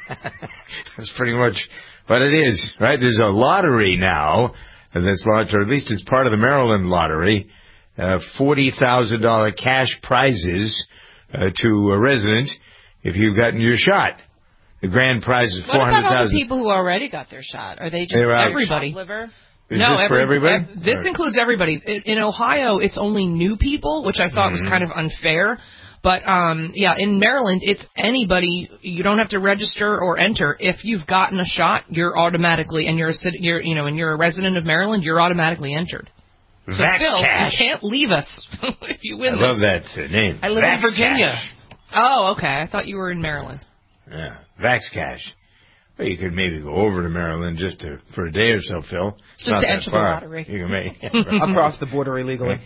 That's pretty much what it is, right? There's a lottery now that's launched, or at least it's part of the Maryland lottery. Uh, forty thousand dollars cash prizes uh, to a resident if you've gotten your shot. The grand prize is four hundred thousand dollars. What about all the people who already got their shot? Are they just everybody? Liver? Is no, this every, for everybody? Ev- this right. includes everybody. In, in Ohio, it's only new people, which I thought mm-hmm. was kind of unfair. But, um, yeah, in Maryland, it's anybody. You don't have to register or enter. If you've gotten a shot, you're automatically, and you're a, you're, you know, and you're a resident of Maryland, you're automatically entered. So, Vax Phil, Cash. you can't leave us if you win I this. love that uh, name. I live Vax in Virginia. Cash. Oh, okay. I thought you were in Maryland. Yeah, Vax Cash. Well, you could maybe go over to Maryland just to, for a day or so, Phil. It's just not to that enter far. the lottery. You can make across the border illegally.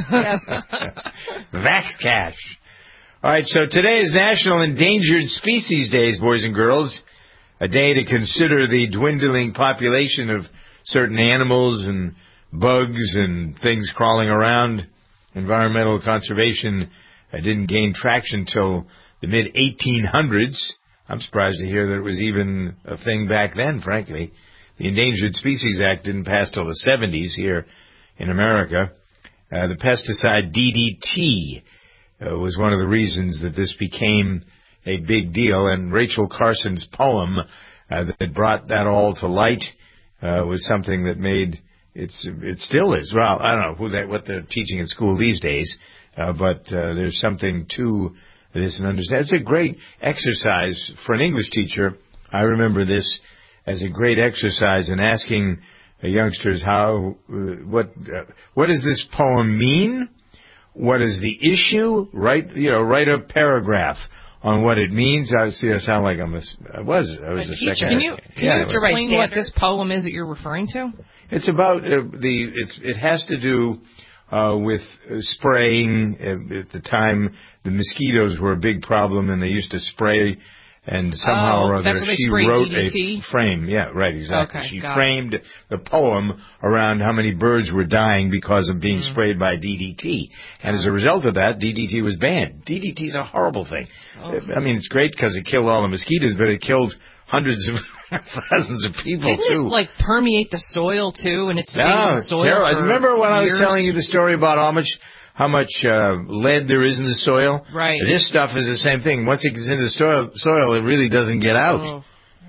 Vax Cash. All right, so today is National Endangered Species Days, boys and girls. A day to consider the dwindling population of certain animals and bugs and things crawling around. Environmental conservation uh, didn't gain traction till the mid eighteen hundreds. I'm surprised to hear that it was even a thing back then, frankly. The Endangered Species Act didn't pass till the seventies here in America. Uh, the pesticide D D T uh, was one of the reasons that this became a big deal, and Rachel Carson's poem uh, that brought that all to light uh, was something that made it's it still is. Well, I don't know who that what they're teaching in school these days, uh, but uh, there's something to this and understand. It's a great exercise for an English teacher. I remember this as a great exercise in asking uh, youngsters how uh, what uh, what does this poem mean? What is the issue? Write you know write a paragraph on what it means. I see. I sound like I'm a. I was. I was a, a second. Can you can yeah, you explain what this poem is that you're referring to? It's about uh, the. It's it has to do uh, with uh, spraying. Uh, at the time, the mosquitoes were a big problem, and they used to spray. And somehow oh, or other, she wrote D D T? a frame. Yeah, right, exactly. Okay, she got framed it. the poem around how many birds were dying because of being mm. sprayed by D D T. And as a result of that, D D T was banned. D D T is a horrible thing. Oh. I mean, it's great because it killed all the mosquitoes, but it killed hundreds of thousands of people, Didn't too. Didn't it, like, permeate the soil, too, and it stayed no, in the soil terrible. for Remember when years? I was telling you the story about how much... how much uh, lead there is in the soil. Right. This stuff is the same thing. Once it gets into the soil, soil it really doesn't get out. Oh.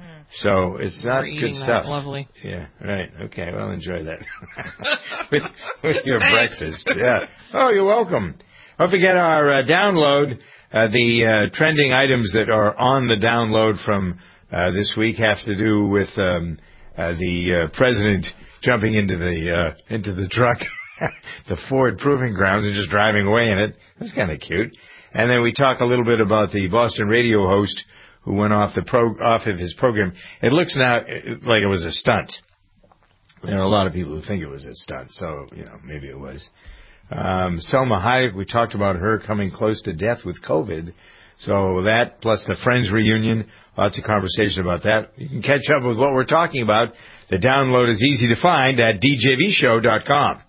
So it's not We're good stuff. That. Lovely. Yeah, right. Okay, well, enjoy that. with, with your breakfast. Yeah. Oh, you're welcome. Don't forget our uh, download. Uh, the uh, trending items that are on the download from uh, this week have to do with um, uh, the uh, president jumping into the uh, into the truck. The Ford Proving Grounds and just driving away in it. That's kind of cute. And then we talk a little bit about the Boston radio host who went off the pro, off of his program. It looks now like it was a stunt. There are a lot of people who think it was a stunt, so, you know, maybe it was. Um, Selma Hayek, we talked about her coming close to death with COVID. So that, plus the Friends reunion, lots of conversation about that. You can catch up with what we're talking about. The download is easy to find at d j v show dot com.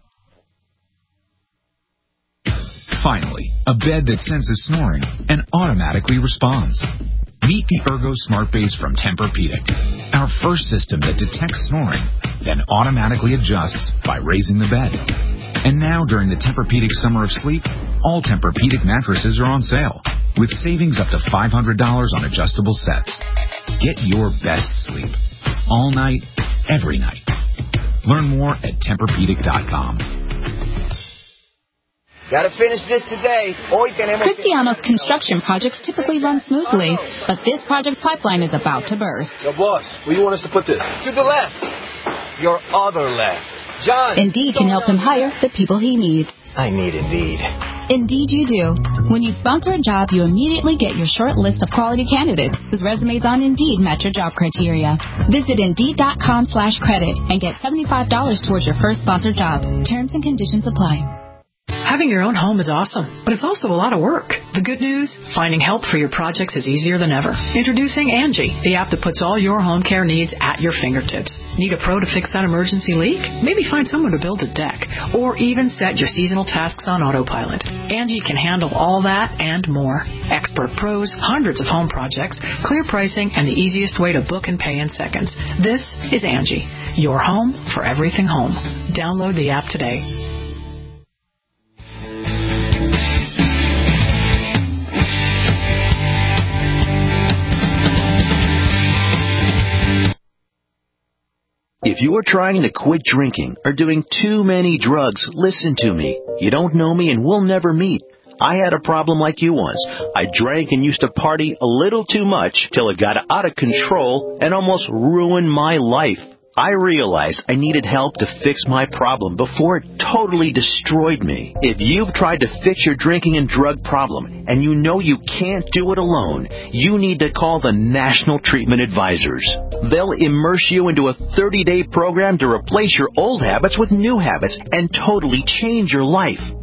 Finally, a bed that senses snoring and automatically responds. Meet the Ergo Smart Base from Tempur-Pedic, our first system that detects snoring, then automatically adjusts by raising the bed. And now, during the Tempur-Pedic Summer of Sleep, all Tempur-Pedic mattresses are on sale, with savings up to five hundred dollars on adjustable sets. Get your best sleep, all night, every night. Learn more at Tempur Pedic dot com. Gotta finish this today. Cristiano's construction projects typically run smoothly, but this project's pipeline is about to burst. Yo, boss, where do you want us to put this? To the left. Your other left. John. Indeed can help him hire the people he needs. I need Indeed. Indeed you do. When you sponsor a job, you immediately get your short list of quality candidates whose resumes on Indeed match your job criteria. Visit Indeed.com slash credit and get seventy-five dollars towards your first sponsored job. Terms and conditions apply. Having your own home is awesome, but it's also a lot of work. The good news? Finding help for your projects is easier than ever. Introducing Angie, the app that puts all your home care needs at your fingertips. Need a pro to fix that emergency leak? Maybe find someone to build a deck, or even set your seasonal tasks on autopilot. Angie can handle all that and more. Expert pros, hundreds of home projects, clear pricing, and the easiest way to book and pay in seconds. This is Angie, your home for everything home. Download the app today. If you are trying to quit drinking or doing too many drugs, listen to me. You don't know me and we'll never meet. I had a problem like you once. I drank and used to party a little too much till it got out of control and almost ruined my life. I realized I needed help to fix my problem before it totally destroyed me. If you've tried to fix your drinking and drug problem and you know you can't do it alone, you need to call the National Treatment Advisors. They'll immerse you into a thirty-day program to replace your old habits with new habits and totally change your life.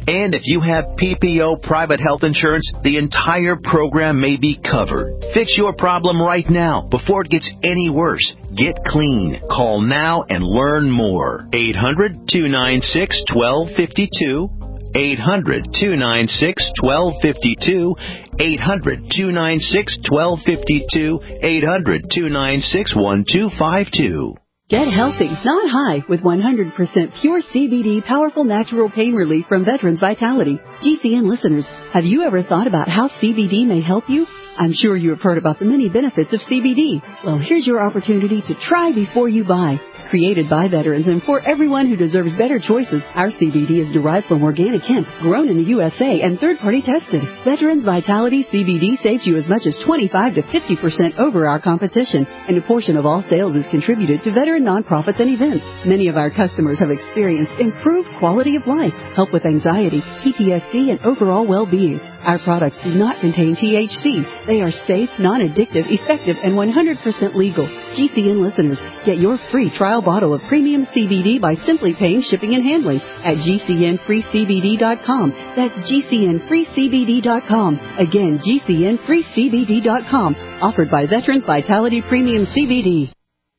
And if you have P P O private health insurance, the entire program may be covered. Fix your problem right now before it gets any worse. Get clean. Call now and learn more. eight hundred, two nine six, one two five two. eight hundred, two nine six, one two five two. eight hundred, two nine six, one two five two. eight hundred, two nine six, one two five two. Get healthy, not high, with one hundred percent pure C B D powerful natural pain relief from Veterans Vitality. G C N listeners, have you ever thought about how C B D may help you? I'm sure you have heard about the many benefits of C B D. Well, here's your opportunity to try before you buy. Created by veterans and for everyone who deserves better choices, our C B D is derived from organic hemp, grown in the U S A and third-party tested. Veterans Vitality C B D saves you as much as twenty-five to fifty percent over our competition, and a portion of all sales is contributed to veteran nonprofits and events. Many of our customers have experienced improved quality of life, help with anxiety, P T S D, and overall well-being. Our products do not contain T H C. They are safe, non-addictive, effective, and one hundred percent legal. G C N listeners, get your free trial bottle of premium C B D by simply paying shipping and handling at G C N free C B D dot com. That's G C N free C B D dot com. Again, G C N free C B D dot com. Offered by Veterans Vitality Premium C B D.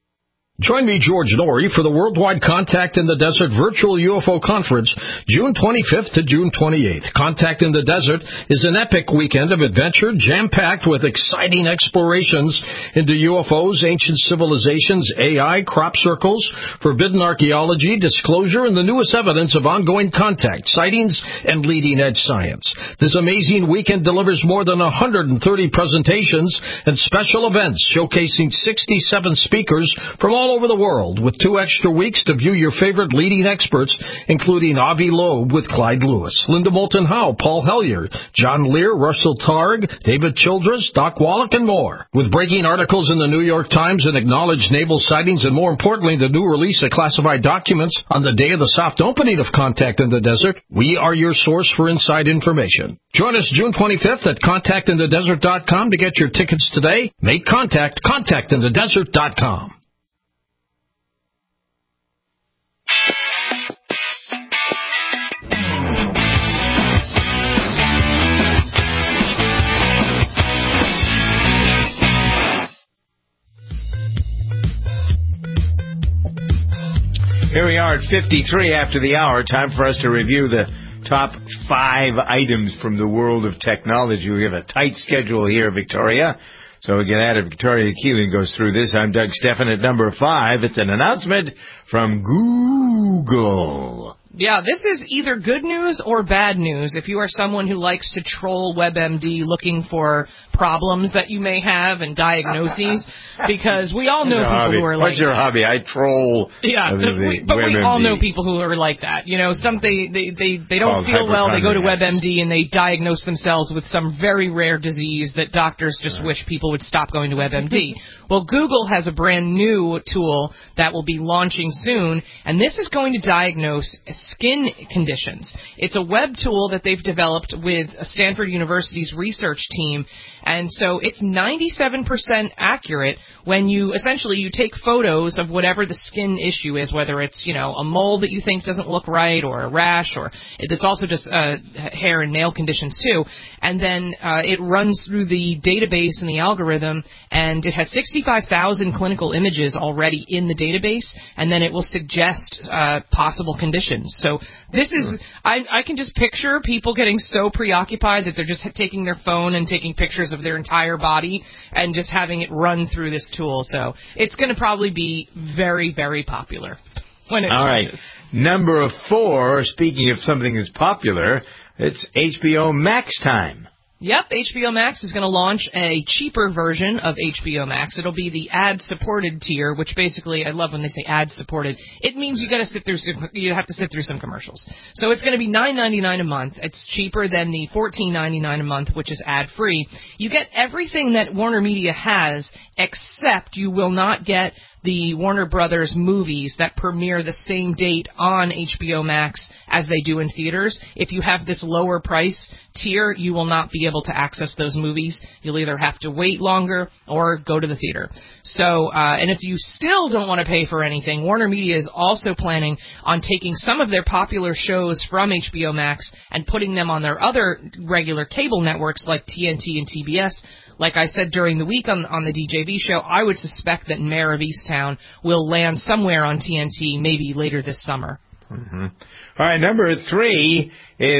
Join me, George Norrie, for the Worldwide Contact in the Desert Virtual U F O Conference, June twenty-fifth to June twenty-eighth. Contact in the Desert is an epic weekend of adventure, jam-packed with exciting explorations into U F Os, ancient civilizations, A I, crop circles, forbidden archaeology, disclosure, and the newest evidence of ongoing contact, sightings, and leading-edge science. This amazing weekend delivers more than one hundred thirty presentations and special events showcasing sixty-seven speakers from all over the world, with two extra weeks to view your favorite leading experts, including Avi Loeb with Clyde Lewis, Linda Moulton Howe, Paul Hellyer, John Lear, Russell Targ, David Childress, Doc Wallach, and more. With breaking articles in the New York Times and acknowledged naval sightings, and more importantly, the new release of classified documents on the day of the soft opening of Contact in the Desert, we are your source for inside information. Join us June twenty-fifth at contact in the desert dot com to get your tickets today. Make contact, contact in the desert dot com. Here we are at fifty-three after the hour. Time for us to review the top five items from the world of technology. We have a tight schedule here, Victoria. So we get at it. Victoria Keeling goes through this. I'm Doug Stephan at number five. It's an announcement from Google. Yeah, this is either good news or bad news if you are someone who likes to troll WebMD looking for problems that you may have and diagnoses, because we all know people hobby. who are What's like your hobby? I troll. Yeah, the, the we, but WebMD. we all know people who are like that. You know, some they they they, they don't Called feel well. They go to hypochondriacs. WebMD and they diagnose themselves with some very rare disease that doctors just wish people would stop going to WebMD. Well, Google has a brand new tool that will be launching soon, and this is going to diagnose skin conditions. It's a web tool that they've developed with Stanford University's research team, and so it's ninety-seven percent accurate when you essentially you take photos of whatever the skin issue is, whether it's, you know, a mole that you think doesn't look right, or a rash, or this also does uh, hair and nail conditions too, and then uh, it runs through the database and the algorithm, and it has sixty-five thousand clinical images already in the database, and then it will suggest uh, possible conditions. So this is, I, I can just picture people getting so preoccupied that they're just taking their phone and taking pictures of their entire body and just having it run through this tool. So it's going to probably be very, very popular when it All right. launches. Number four, speaking of something that's popular, it's H B O Max time. Yep, H B O Max is going to launch a cheaper version of H B O Max. It'll be the ad-supported tier, which basically, I love when they say ad-supported. It means you got to sit through some, you have to sit through some commercials. So it's going to be nine ninety-nine a month. It's cheaper than the fourteen ninety-nine a month, which is ad-free. You get everything that Warner Media has, except you will not get the Warner Brothers movies that premiere the same date on H B O Max as they do in theaters. If you have this lower price tier, you will not be able to access those movies. You'll either have to wait longer or go to the theater. So, uh, and if you still don't want to pay for anything, Warner Media is also planning on taking some of their popular shows from H B O Max and putting them on their other regular cable networks like T N T and T B S. Like I said during the week on, on the D J V show, I would suspect that Mare of Easttown will land somewhere on T N T maybe later this summer. Mm-hmm. All right, number three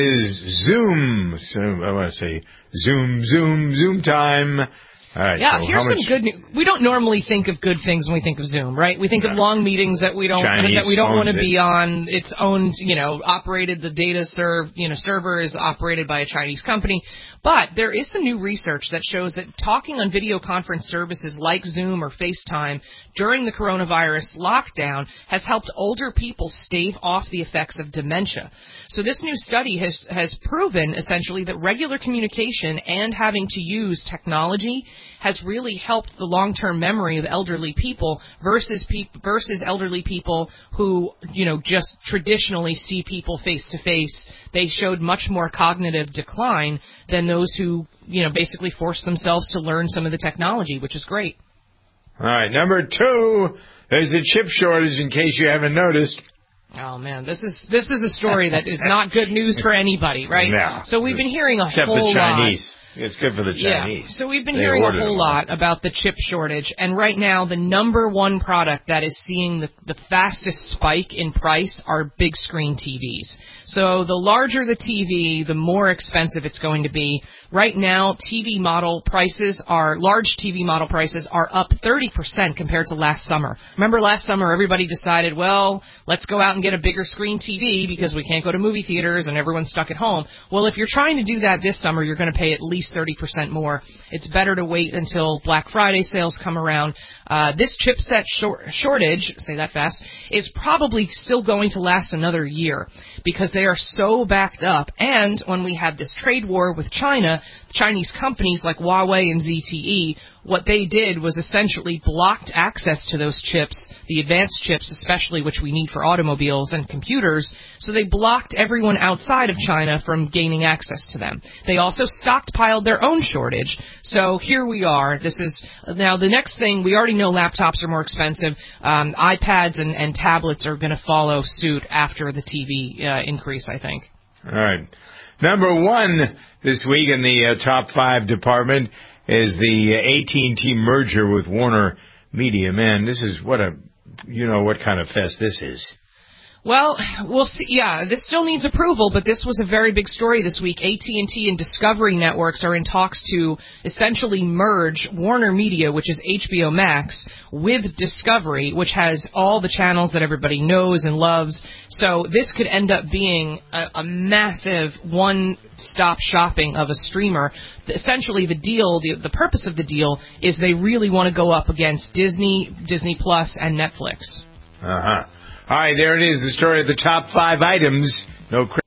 is Zoom. So I want to say Zoom, Zoom, Zoom time. All right, yeah, so here's how some much... good news. We don't normally think of good things when we think of Zoom, right? We think no. of long meetings that we don't Chinese that we don't want to it. be on. It's owned, you know, operated. The data serve, you know, server is operated by a Chinese company. But there is some new research that shows that talking on video conference services like Zoom or FaceTime during the coronavirus lockdown has helped older people stave off the effects of dementia. So this new study has has proven essentially that regular communication and having to use technology has really helped the long-term memory of elderly people versus pe- versus elderly people who, you know, just traditionally see people face to face. They showed much more cognitive decline than those who, you know, basically forced themselves to learn some of the technology, which is great. All right, number two, there's a chip shortage in case you haven't noticed. Oh man, this is this is a story that is not good news for anybody, right? No, so we've been hearing a except whole the Chinese. lot. It's good for the Chinese. Yeah. So we've been They hearing a ordered whole them. lot about the chip shortage, and right now the number one product that is seeing the, the fastest spike in price are big screen T Vs. So the larger the T V, the more expensive it's going to be. Right now, T V model prices are, large T V model prices are up thirty percent compared to last summer. Remember last summer everybody decided, well, let's go out and get a bigger screen T V because we can't go to movie theaters and everyone's stuck at home. Well, if you're trying to do that this summer, you're going to pay at least thirty percent more. It's better to wait until Black Friday sales come around. Uh, this chipset shor- shortage, say that fast, is probably still going to last another year because they are so backed up. And when we had this trade war with China, Chinese companies like Huawei and Z T E, what they did was essentially blocked access to those chips, the advanced chips especially, which we need for automobiles and computers, so they blocked everyone outside of China from gaining access to them. They also stockpiled their own shortage. So here we are. This is, now the next thing, we already know laptops are more expensive. Um, iPads and, and tablets are going to follow suit after the T V uh, increase, I think. All right. Number one this week in the uh, top five department is the A T and T merger with Warner Media. Man, this is what a, you know what kind of fest this is. Well, we'll see. Yeah, this still needs approval, but this was a very big story this week. A T and T and Discovery Networks are in talks to essentially merge Warner Media, which is H B O Max, with Discovery, which has all the channels that everybody knows and loves. So this could end up being a, a massive one-stop shopping of a streamer. Essentially, the deal, the, the purpose of the deal is they really want to go up against Disney, Disney Plus, and Netflix. Uh-huh. All right, there it is, the story of the top five items. No. Cra-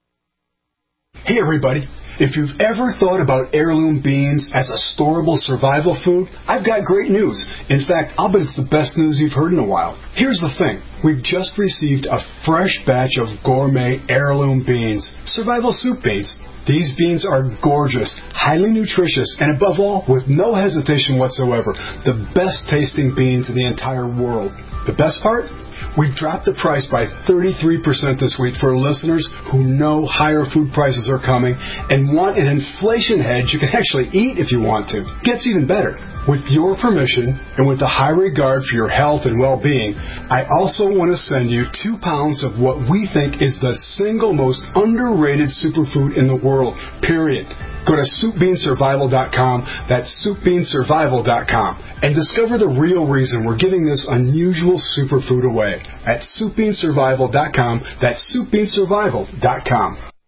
hey, everybody. If you've ever thought about heirloom beans as a storable survival food, I've got great news. In fact, I'll bet it's the best news you've heard in a while. Here's the thing. We've just received a fresh batch of gourmet heirloom beans, survival soup beans. These beans are gorgeous, highly nutritious, and above all, with no hesitation whatsoever, the best tasting beans in the entire world. The best part? We've dropped the price by thirty-three percent this week for listeners who know higher food prices are coming and want an inflation hedge you can actually eat if you want to. Gets even better. With your permission and with a high regard for your health and well-being, I also want to send you two pounds of what we think is the single most underrated superfood in the world, period. Go to soup bean survival dot com, that's soup bean survival dot com, and discover the real reason we're giving this unusual superfood away at soup bean survival dot com, that's soup bean survival dot com.